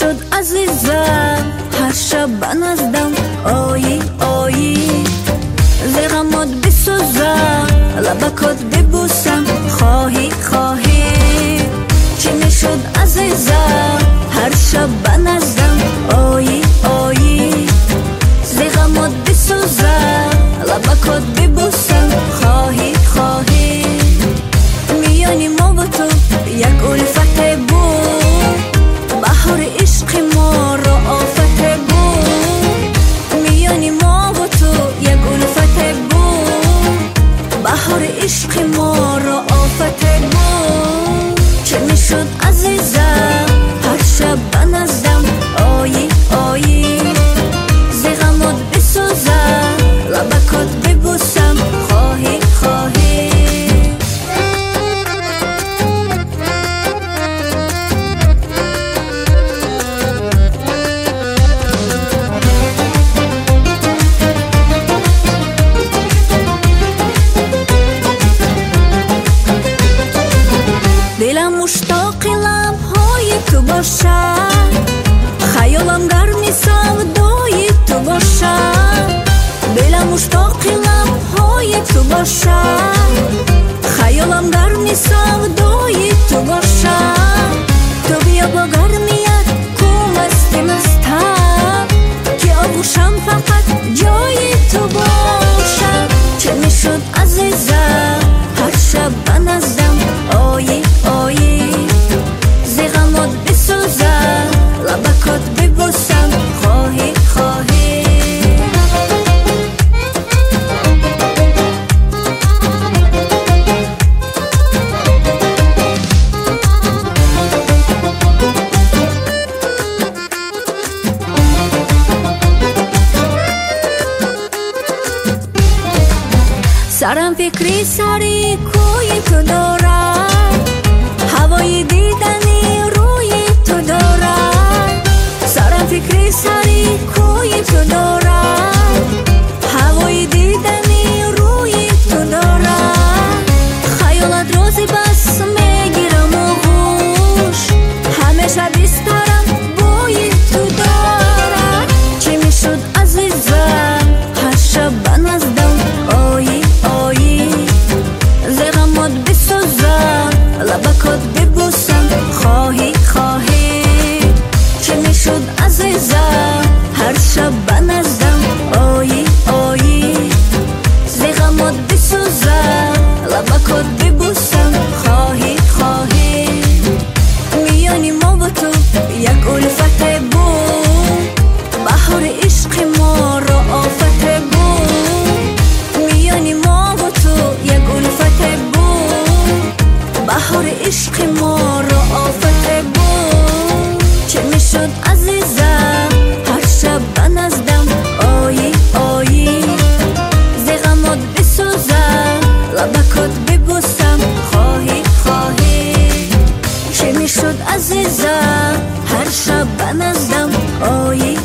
میشد عزیزم هر شب بنزدم آیی آیی ز غمات بسوزم لبکات ببوسم خواهی خواهی چی میشد عزیزم هر شب بنزدم آیی آیی ز غمات بسوزم لبکات ببوسم خواهی خواهی میانی ما با تو یک الفت بود بهار عشق ما را آفت بود میانی ما با تو یک الفت بود بهار عشق ما را آفت بود چه میشد عزیزم هر شب بنزدم آیی آیی ز غمات بسوزم لبکات ببوسم خواهی خواهی دلم مشتاق لبهای تو باشد خیالم گرم سودای تو باشد دلم مشتاق لبهای تو باشد خیالم گرم سودای تو باشد تو بیا با گرمیت کو مستی مستم که آغوشم فقط جای تو باشد چه میشد عزیزم هر شب بنزدم آیی آیی ز غمات بسوزم لبکات ببوسم خواهی خواهی سرم فکری سری کوی تو دارد هوای دیدنی روی تو دارد سرم فکری سری کوی تو دارد هوای دیدنی روی تو دارد خیالت روزی بس میگیرم آغوش همیشه بیسترم بوی تو دارد چی میشد عزیزم هر شب بنزدم آیی آیی ز غمات بسوزم لبکات ببوسم خواهی خواهی چه میشد عزیزم هر شب بنزدم آیی آیی ز غمات بسوزم لبکات ببوسم خواهی خواهی میانی ما با تو یک الفت بود بهار عشق ما را آفت بود میانی ما با تو یک الفت بود بهار عشق ما را آفت بود چه میشد عزیزم هر شب بنزدم آیی آیی ز غمات بسوزم لبکات ببوسم خواهی خواهی چه میشد عزیزم هر شب بنزدم آیی